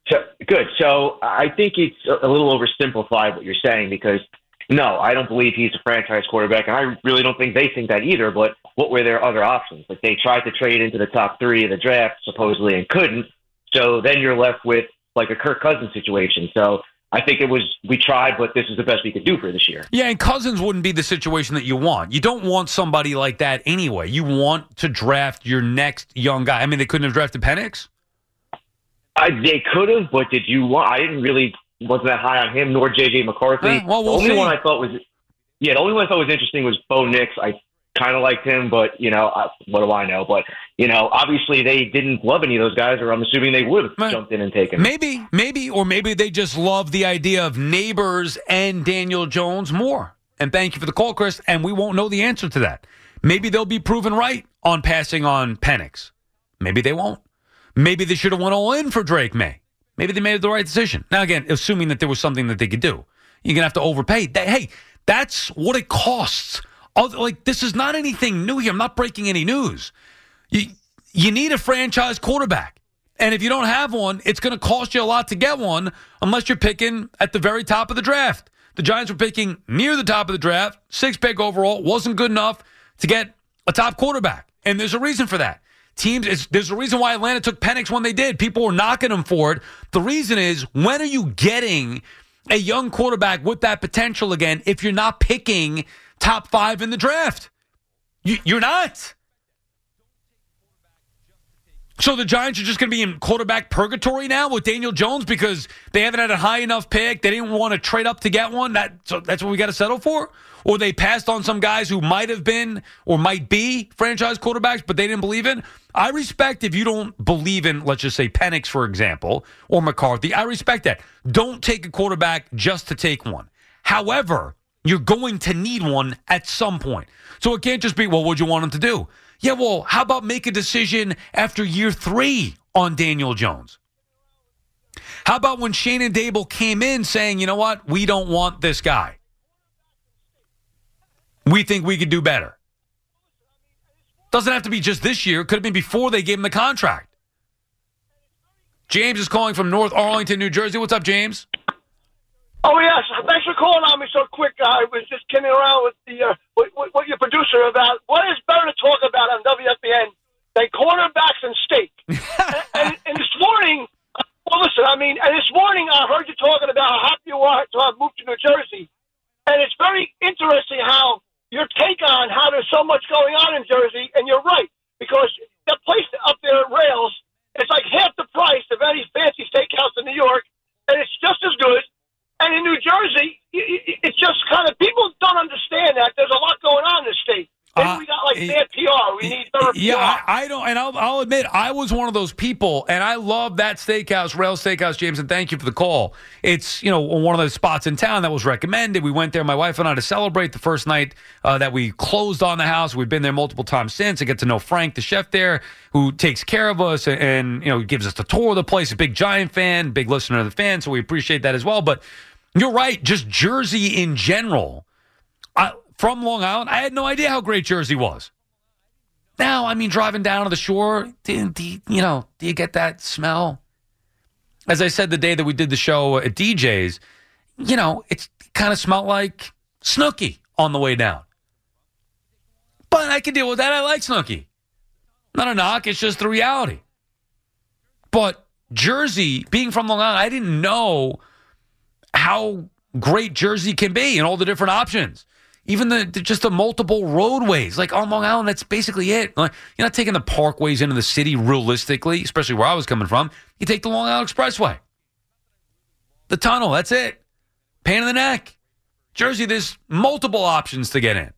Good. So I think it's a little oversimplified what you're saying because, no, I don't believe he's a franchise quarterback, and I really don't think they think that either, but what were their other options? Like they tried to trade into the top 3 of the draft, supposedly, and couldn't. So then you're left with like a Kirk Cousins situation. So I think we tried, but this is the best we could do for this year. Yeah, and Cousins wouldn't be the situation that you want. You don't want somebody like that anyway. You want to draft your next young guy. I mean, they couldn't have drafted Penix? They could have, but did you want? I wasn't that high on him, nor J.J. McCarthy. Well, we'll the only see. one I thought was interesting was Bo Nix. I kind of liked him, but, what do I know? But, obviously they didn't love any of those guys, or I'm assuming they would have jumped in and taken them. Maybe they just love the idea of Neighbors and Daniel Jones more. And thank you for the call, Chris, and we won't know the answer to that. Maybe they'll be proven right on passing on Penix. Maybe they won't. Maybe they should have went all in for Drake May. Maybe they made the right decision. Now, again, assuming that there was something that they could do. You're going to have to overpay. Hey, that's what it costs. This is not anything new here. I'm not breaking any news. You need a franchise quarterback. And if you don't have one, it's going to cost you a lot to get one unless you're picking at the very top of the draft. The Giants were picking near the top of the draft, 6th pick overall. Wasn't good enough to get a top quarterback. And there's a reason for that. There's a reason why Atlanta took Penix when they did. People were knocking them for it. The reason is, when are you getting a young quarterback with that potential again if you're not picking top 5 in the draft? You're not. So the Giants are just going to be in quarterback purgatory now with Daniel Jones because they haven't had a high enough pick. They didn't want to trade up to get one. So that's what we got to settle for? Or they passed on some guys who might have been or might be franchise quarterbacks, but they didn't believe in. I respect if you don't believe in, let's just say, Penix, for example, or McCarthy. I respect that. Don't take a quarterback just to take one. However, you're going to need one at some point. So it can't just be, well, what do you want him to do? Yeah, well, how about make a decision after year 3 on Daniel Jones? How about when Shane and Dable came in saying, you know what, we don't want this guy. We think we could do better. Doesn't have to be just this year. Could have been before they gave him the contract. James is calling from North Arlington, New Jersey. What's up, James? Oh, yes. Thanks for calling on me so quick. I was just kidding around with what your producer about. What is better to talk about on WFBN than cornerbacks and steak? and this morning, this morning I heard you talking about how happy you are to have moved to New Jersey. And it's very interesting how your take on how there's so much going on in Jersey, and you're right, because the place up there at Rails, it's like half the price of any fancy steakhouse in New York, and it's just as good. And in New Jersey, it's just kind of, people don't understand that there's a lot going on in the state. Maybe we got bad PR. We need better PR. Yeah, I don't, and I'll admit, I was one of those people, and I love that steakhouse, Rails Steakhouse, James, and thank you for the call. It's, one of those spots in town that was recommended. We went there, my wife and I, to celebrate the first night that we closed on the house. We've been there multiple times since. I get to know Frank, the chef there, who takes care of us and gives us the tour of the place. A big Giant fan, big listener to the fan, so we appreciate that as well. But you're right, just Jersey in general. From Long Island, I had no idea how great Jersey was. Now, driving down to the shore, do you get that smell? As I said the day that we did the show at DJ's, it kind of smelled like Snooki on the way down. But I can deal with that. I like Snooki. Not a knock, it's just the reality. But Jersey, being from Long Island, I didn't know how great Jersey can be and all the different options. Even the multiple roadways. Like on Long Island, that's basically it. You're not taking the parkways into the city realistically, especially where I was coming from. You take the Long Island Expressway. The tunnel, that's it. Pain in the neck. Jersey, there's multiple options to get in.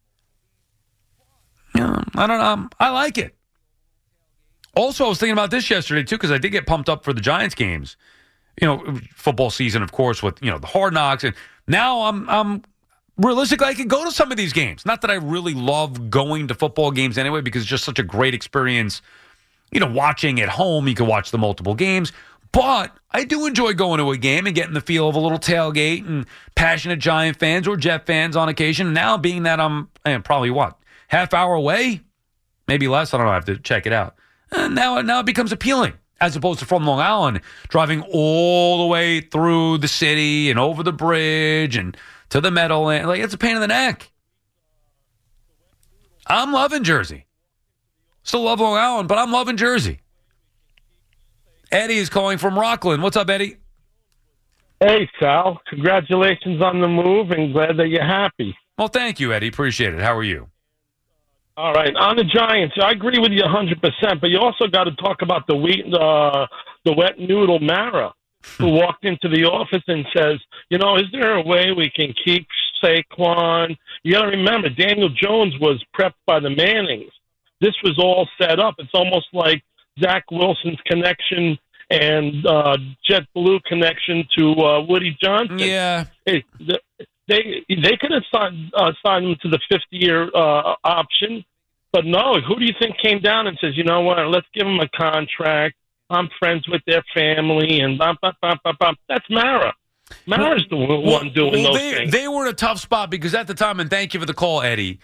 I don't know. I like it. Also, I was thinking about this yesterday, too, because I did get pumped up for the Giants games. Football season, of course, with, the Hard Knocks. And now I'm realistically, I could go to some of these games. Not that I really love going to football games anyway, because it's just such a great experience, watching at home. You can watch the multiple games. But I do enjoy going to a game and getting the feel of a little tailgate and passionate Giant fans or Jet fans on occasion. Now, being that I'm probably, half hour away? Maybe less. I don't know. I have to check it out. Now it becomes appealing. as opposed to from Long Island, driving all the way through the city and over the bridge and to the Meadowlands. Like, it's a pain in the neck. I'm loving Jersey. Still love Long Island, but I'm loving Jersey. Eddie is calling from Rockland. What's up, Eddie? Hey, Sal. Congratulations on the move, and glad that you're happy. Well, thank you, Eddie. Appreciate it. How are you? All right. On the Giants, I agree with you 100%, but you also got to talk about the wet noodle Mara, who walked into the office and says, is there a way we can keep Saquon? You got to remember, Daniel Jones was prepped by the Mannings. This was all set up. It's almost like Zach Wilson's connection and JetBlue connection to Woody Johnson. Yeah. Hey, they could have signed him to the 50-year option, but no. Who do you think came down and says, you know what, let's give him a contract. I'm friends with their family, and that's Mara. Mara's the one doing those things. They were in a tough spot because at the time, and thank you for the call, Eddie,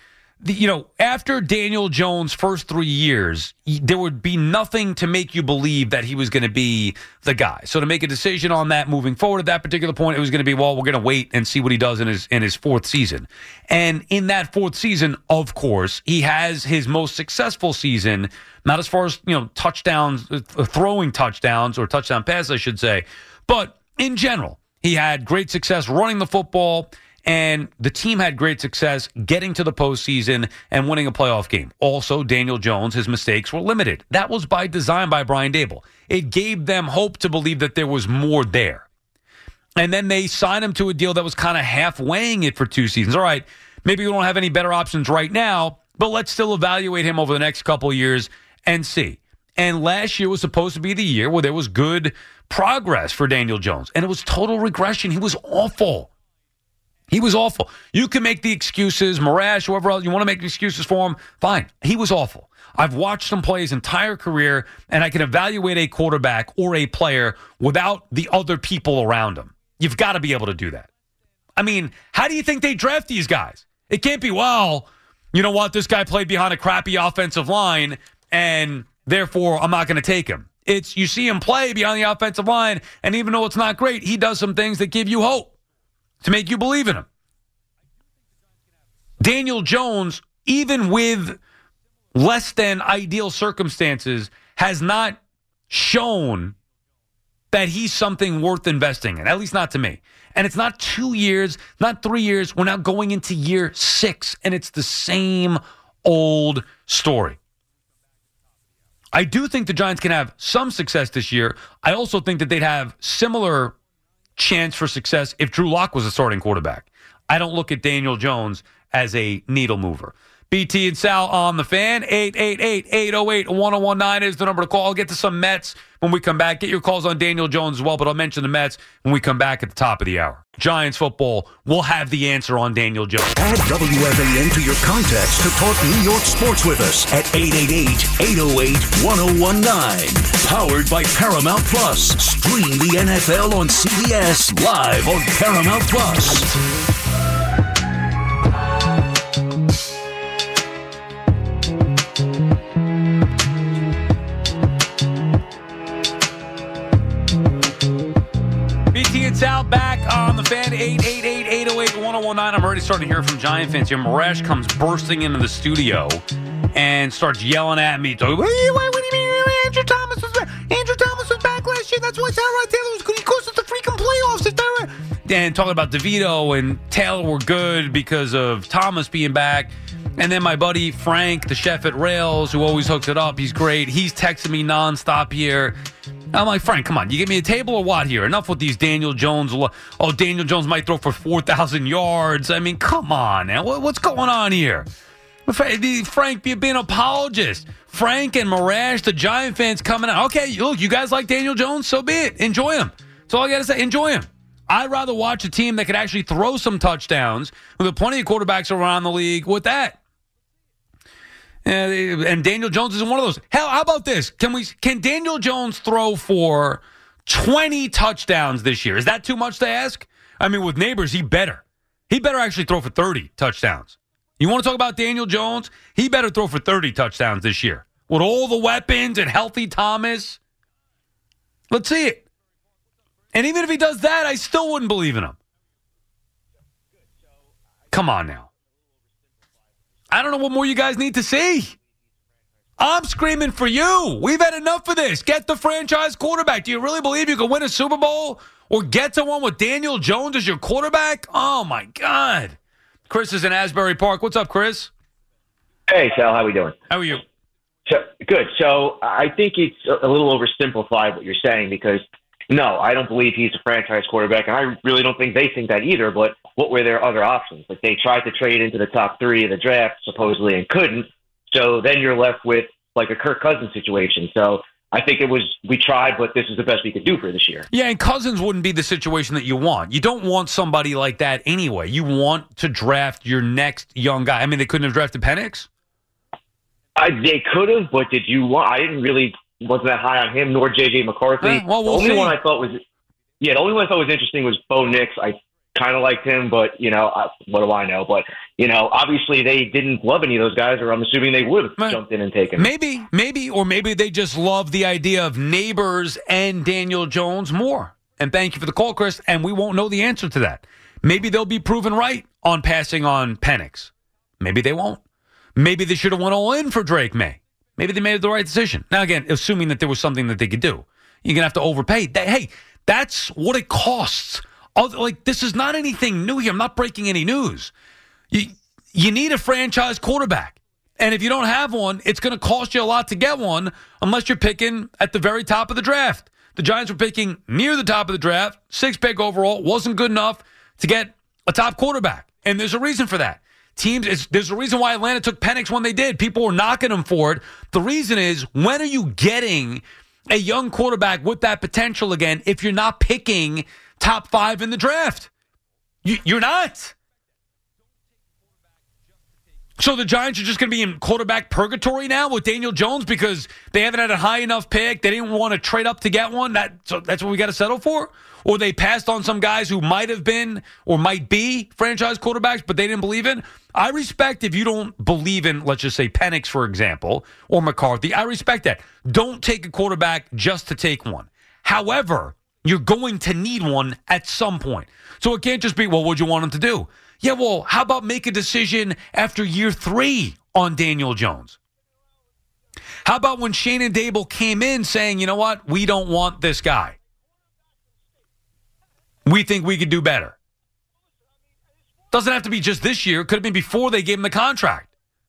after Daniel Jones' first 3 years, there would be nothing to make you believe that he was going to be the guy. So to make a decision on that moving forward at that particular point, it was going to be, well, we're going to wait and see what he does in his fourth season. And in that fourth season, of course, he has his most successful season, not as far as, touchdowns, throwing touchdowns or touchdown passes, I should say, but in general, he had great success running the football. And the team had great success getting to the postseason and winning a playoff game. Also, Daniel Jones, his mistakes were limited. That was by design by Brian Daboll. It gave them hope to believe that there was more there. And then they signed him to a deal that was kind of half-weighing it for 2 seasons. All right, maybe we don't have any better options right now, but let's still evaluate him over the next couple of years and see. And last year was supposed to be the year where there was good progress for Daniel Jones. And it was total regression. He was awful. He was awful. You can make the excuses, Marash, whoever else, you want to make excuses for him, fine. He was awful. I've watched him play his entire career, and I can evaluate a quarterback or a player without the other people around him. You've got to be able to do that. I mean, how do you think they draft these guys? It can't be, well, you know what, this guy played behind a crappy offensive line, and therefore I'm not going to take him. It's you see him play behind the offensive line, and even though it's not great, he does some things that give you hope to make you believe in him. Daniel Jones, even with less than ideal circumstances, has not shown that he's something worth investing in, at least not to me. And it's not 2 years, not 3 years. We're now going into year 6, and it's the same old story. I do think the Giants can have some success this year. I also think that they'd have similar chance for success if Drew Lock was a starting quarterback. I don't look at Daniel Jones as a needle mover. BT and Sal on the Fan. 888-808-1019 is the number to call. I'll get to some Mets when we come back. Get your calls on Daniel Jones as well, but I'll mention the Mets when we come back at the top of the hour. Giants football will have the answer on Daniel Jones. Add WFAN to your contacts to talk New York sports with us at 888-808-1019. Powered by Paramount Plus. Stream the NFL on CBS live on Paramount Plus. It's out back on the Fan. 888-808-1019. I'm already starting to hear from Giant fans here. Marash comes bursting into the studio and starts yelling at me. What do you mean Andrew Thomas was back? Andrew Thomas was back last year. That's why Tyrod Taylor was good. He cost us the freaking playoffs. And talking about DeVito and Taylor were good because of Thomas being back. And then my buddy Frank, the chef at Rails, who always hooks it up, he's great. He's texting me nonstop here. I'm like, Frank, come on. You get me a table or what here? Enough with these Daniel Jones. Oh, Daniel Jones might throw for 4,000 yards. I mean, come on now. What's going on here? Frank, be an apologist. Frank and Marash, the Giant fans coming out. Okay, look, you guys like Daniel Jones? So be it. Enjoy him. That's all I got to say. Enjoy him. I'd rather watch a team that could actually throw some touchdowns with plenty of quarterbacks around the league with that. And Daniel Jones isn't one of those. Hell, how about this? Can Daniel Jones throw for 20 touchdowns this year? Is that too much to ask? I mean, with Neighbors, he better. He better actually throw for 30 touchdowns. You want to talk about Daniel Jones? He better throw for 30 touchdowns this year. With all the weapons and healthy Thomas. Let's see it. And even if he does that, I still wouldn't believe in him. Come on now. I don't know what more you guys need to see. I'm screaming for you. We've had enough of this. Get the franchise quarterback. Do you really believe you can win a Super Bowl or get to one with Daniel Jones as your quarterback? Oh, my God. Chris is in Asbury Park. What's up, Chris? Hey, Sal. How we doing? How are you? Good. So I think it's a little oversimplified what you're saying because, no, I don't believe he's a franchise quarterback, and I really don't think they think that either, but what were their other options? Like, they tried to trade into the top 3 of the draft, supposedly, and couldn't. So then you're left with like a Kirk Cousins situation. So I think we tried, but this is the best we could do for this year. Yeah, and Cousins wouldn't be the situation that you want. You don't want somebody like that anyway. You want to draft your next young guy. I mean, they couldn't have drafted Penix? They could have, but did you want? I wasn't that high on him, nor J.J. McCarthy. We'll the only see. one I thought was interesting was Bo Nix. I kind of liked him, but, what do I know? But, obviously they didn't love any of those guys, or I'm assuming they would have jumped in and taken him. Maybe they just love the idea of Neighbors and Daniel Jones more. And thank you for the call, Chris, and we won't know the answer to that. Maybe they'll be proven right on passing on Penix. Maybe they won't. Maybe they should have went all in for Drake May. Maybe they made the right decision. Now, again, assuming that there was something that they could do. You're going to have to overpay. Hey, that's what it costs. This is not anything new here. I'm not breaking any news. You need a franchise quarterback. And if you don't have one, it's going to cost you a lot to get one unless you're picking at the very top of the draft. The Giants were picking near the top of the draft, 6th pick overall. Wasn't good enough to get a top quarterback. And there's a reason for that. There's a reason why Atlanta took Penix when they did. People were knocking them for it. The reason is, when are you getting a young quarterback with that potential again if you're not picking top 5 in the draft? You're not. So the Giants are just going to be in quarterback purgatory now with Daniel Jones because they haven't had a high enough pick. They didn't want to trade up to get one. So that's what we got to settle for? Or they passed on some guys who might have been or might be franchise quarterbacks, but they didn't believe in? I respect if you don't believe in, let's just say, Penix, for example, or McCarthy. I respect that. Don't take a quarterback just to take one. However, you're going to need one at some point. So it can't just be, well, what'd you want him to do? Yeah, well, how about make a decision after year 3 on Daniel Jones? How about when Shane and Dable came in saying, you know what, we don't want this guy. We think we could do better. Doesn't have to be just this year. Could have been before they gave him the contract.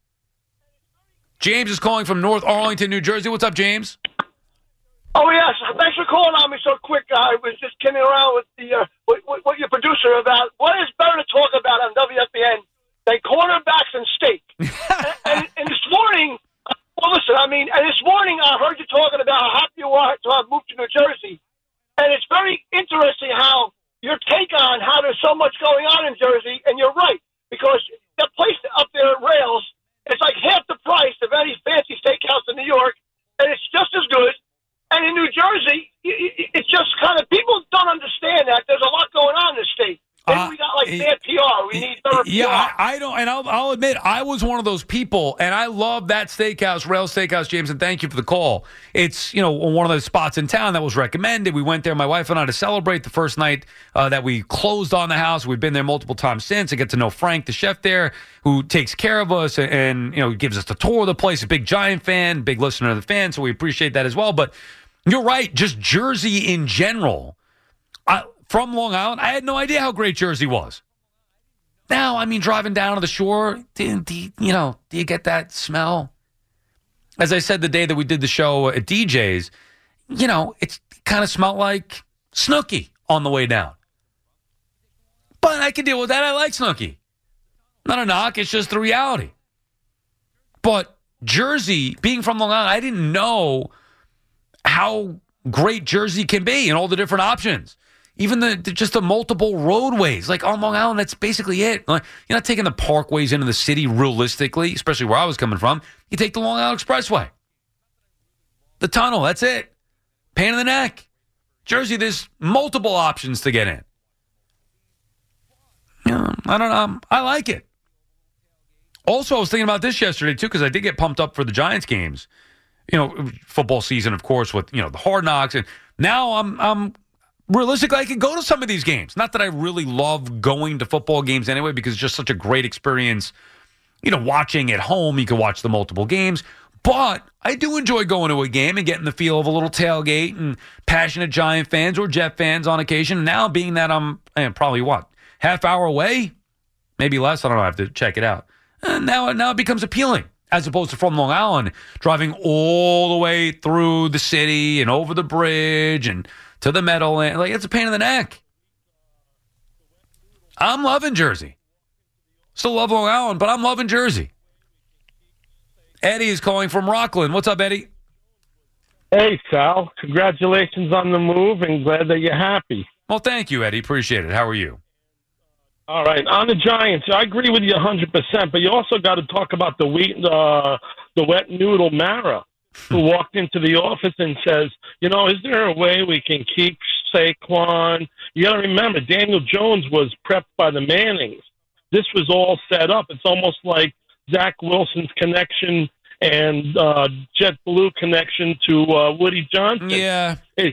James is calling from North Arlington, New Jersey. What's up, James? Oh, yes. Thanks for calling on me so quick. I was just kidding around with with your producer about what is better to talk about on WFBN than cornerbacks and steak. and this morning, this morning I heard you talking about how happy you are to have moved to New Jersey. And it's very interesting how your take on how there's so much going on in Jersey, and you're right, because the place up there at Rails, it's like half the price of any fancy steakhouse in New York, and it's just as good. And in New Jersey, it's just kind of, people don't understand that there's a lot going on in the state. Maybe we got bad PR. We need better PR. Yeah, I don't, and I'll admit, I was one of those people, and I love that steakhouse, Rail Steakhouse, James, and thank you for the call. It's, one of those spots in town that was recommended. We went there, my wife and I, to celebrate the first night that we closed on the house. We've been there multiple times since. I get to know Frank, the chef there, who takes care of us and gives us the tour of the place. A big Giant fan, big listener of the fan, so we appreciate that as well. But you're right, just Jersey in general. From Long Island, I had no idea how great Jersey was. Now, driving down to the shore, do you get that smell? As I said the day that we did the show at DJ's, it kind of smelled like Snooki on the way down. But I can deal with that. I like Snooki. Not a knock, it's just the reality. But Jersey, being from Long Island, I didn't know how great Jersey can be and all the different options. Even the multiple roadways. Like on Long Island, that's basically it. Like, you're not taking the parkways into the city realistically, especially where I was coming from. You take the Long Island Expressway. The tunnel, that's it. Pain in the neck. Jersey, there's multiple options to get in. I don't know. I like it. Also, I was thinking about this yesterday, too, because I did get pumped up for the Giants games. football season, of course, with, the Hard Knocks. And now I'm realistically, I can go to some of these games. Not that I really love going to football games anyway, because it's just such a great experience, watching at home. You can watch the multiple games. But I do enjoy going to a game and getting the feel of a little tailgate and passionate Giant fans or Jet fans on occasion. Now, being that I'm probably, half hour away? Maybe less. I don't know. I have to check it out. And now it becomes appealing, as opposed to from Long Island, driving all the way through the city and over the bridge and to the Meadowlands. Like, it's a pain in the neck. I'm loving Jersey. Still love Long Island, but I'm loving Jersey. Eddie is calling from Rockland. What's up, Eddie? Hey, Sal. Congratulations on the move, and glad that you're happy. Well, thank you, Eddie. Appreciate it. How are you? All right. On the Giants, I agree with you 100%, but you also got to talk about the wet noodle Mara, who walked into the office and says, is there a way we can keep Saquon? You got to remember, Daniel Jones was prepped by the Mannings. This was all set up. It's almost like Zach Wilson's connection and JetBlue connection to Woody Johnson. Yeah. They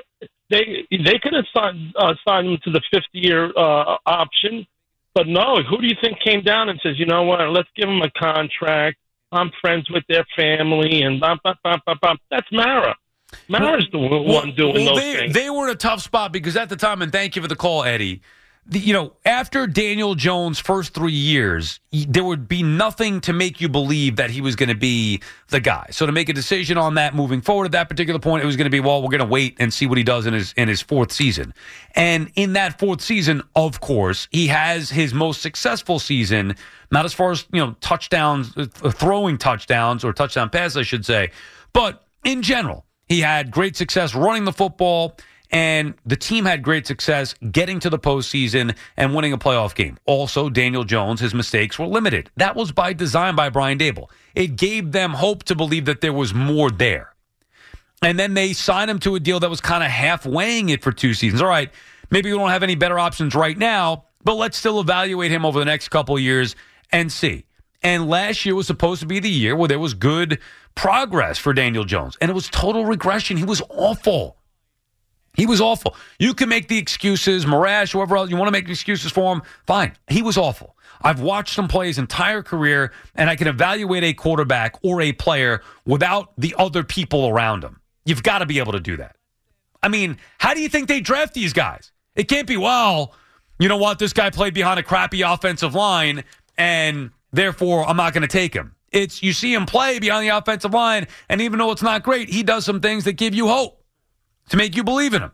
could have signed him to the 50-year option, but no. Who do you think came down and says, you know what, let's give him a contract. I'm friends with their family, and bop, bop, bop, bop, bop. That's Mara. Mara's the one doing those things. They were in a tough spot because at the time, and thank you for the call, Eddie, after Daniel Jones' first 3 years, there would be nothing to make you believe that he was going to be the guy. So to make a decision on that moving forward at that particular point, it was going to be, we're going to wait and see what he does in his fourth season. And in that fourth season, of course, he has his most successful season, not as far as, touchdowns, throwing touchdowns or touchdown passes, I should say, but in general, he had great success running the football. And the team had great success getting to the postseason and winning a playoff game. Also, Daniel Jones, his mistakes were limited. That was by design by Brian Daboll. It gave them hope to believe that there was more there. And then they signed him to a deal that was kind of half-weighing it for 2 seasons. All right, maybe we don't have any better options right now, but let's still evaluate him over the next couple of years and see. And last year was supposed to be the year where there was good progress for Daniel Jones. And it was total regression. He was awful. He was awful. You can make the excuses, Marash, whoever else, you want to make excuses for him, fine. He was awful. I've watched him play his entire career, and I can evaluate a quarterback or a player without the other people around him. You've got to be able to do that. I mean, how do you think they draft these guys? It can't be, well, you know what, this guy played behind a crappy offensive line, and therefore I'm not going to take him. It's you see him play behind the offensive line, and even though it's not great, he does some things that give you hope to make you believe in him.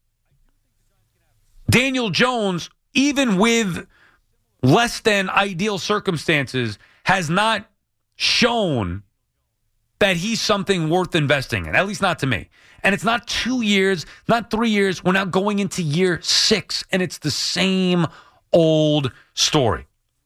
Daniel Jones, even with less than ideal circumstances, has not shown that he's something worth investing in, at least not to me. And it's not 2 years, not 3 years. We're now going into year 6, and it's the same old story.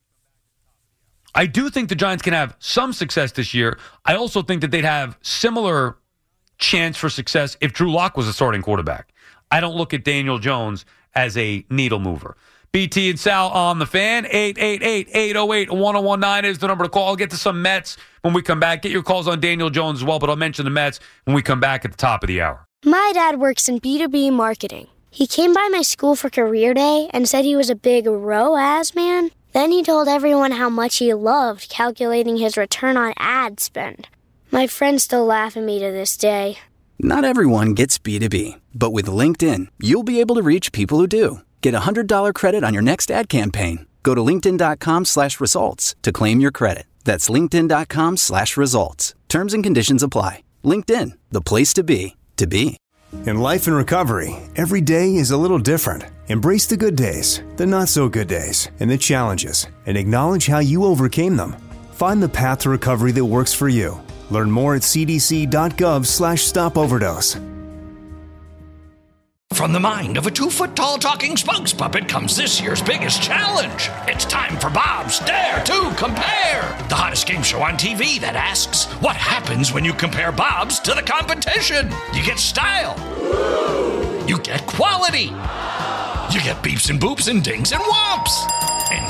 I do think the Giants can have some success this year. I also think that they'd have similar chance for success if Drew Lock was a starting quarterback. I don't look at Daniel Jones as a needle mover. BT and Sal on the Fan. 888-808-1019 is the number to call. I'll get to some Mets when we come back. Get your calls on Daniel Jones as well, but I'll mention the Mets when we come back at the top of the hour. My dad works in B2B marketing. He came by my school for career day and said he was a big ROAS man. Then he told everyone how much he loved calculating his return on ad spend. My friends still laugh at me to this day. Not everyone gets B2B, but with LinkedIn, you'll be able to reach people who do. Get $100 credit on your next ad campaign. Go to linkedin.com/results to claim your credit. That's linkedin.com/results. Terms and conditions apply. LinkedIn, the place to be, to be. In life and recovery, every day is a little different. Embrace the good days, the not so good days, and the challenges, and acknowledge how you overcame them. Find the path to recovery that works for you. Learn more at cdc.gov/stopoverdose. From the mind of a 2-foot-tall talking spokes puppet comes this year's biggest challenge. It's time for Bob's Dare to Compare, the hottest game show on TV that asks, what happens when you compare Bob's to the competition? You get style. You get quality. You get beeps and boops and dings and whomps. And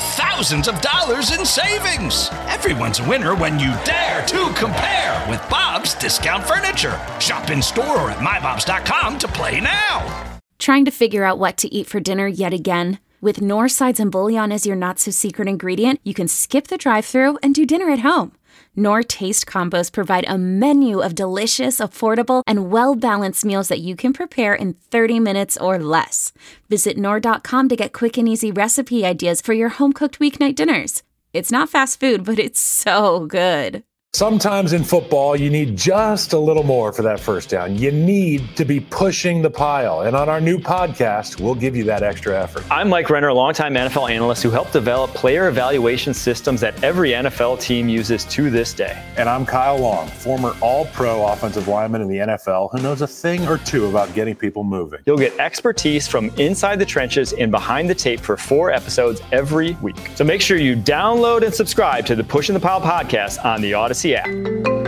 thousands of dollars in savings. Everyone's a winner when you dare to compare with Bob's Discount Furniture. Shop in store or at mybobs.com to play now. Trying to figure out what to eat for dinner yet again? With Knorr sides and bouillon as your not-so-secret ingredient, you can skip the drive-thru and do dinner at home. Knorr Taste Combos provide a menu of delicious, affordable, and well-balanced meals that you can prepare in 30 minutes or less. Visit Knorr.com to get quick and easy recipe ideas for your home-cooked weeknight dinners. It's not fast food, but it's so good. Sometimes in football, you need just a little more for that first down. You need to be pushing the pile. And on our new podcast, we'll give you that extra effort. I'm Mike Renner, a longtime NFL analyst who helped develop player evaluation systems that every NFL team uses to this day. And I'm Kyle Long, former all-pro offensive lineman in the NFL who knows a thing or two about getting people moving. You'll get expertise from inside the trenches and behind the tape for 4 episodes every week. So make sure you download and subscribe to the Pushing the Pile podcast on the Odyssey app.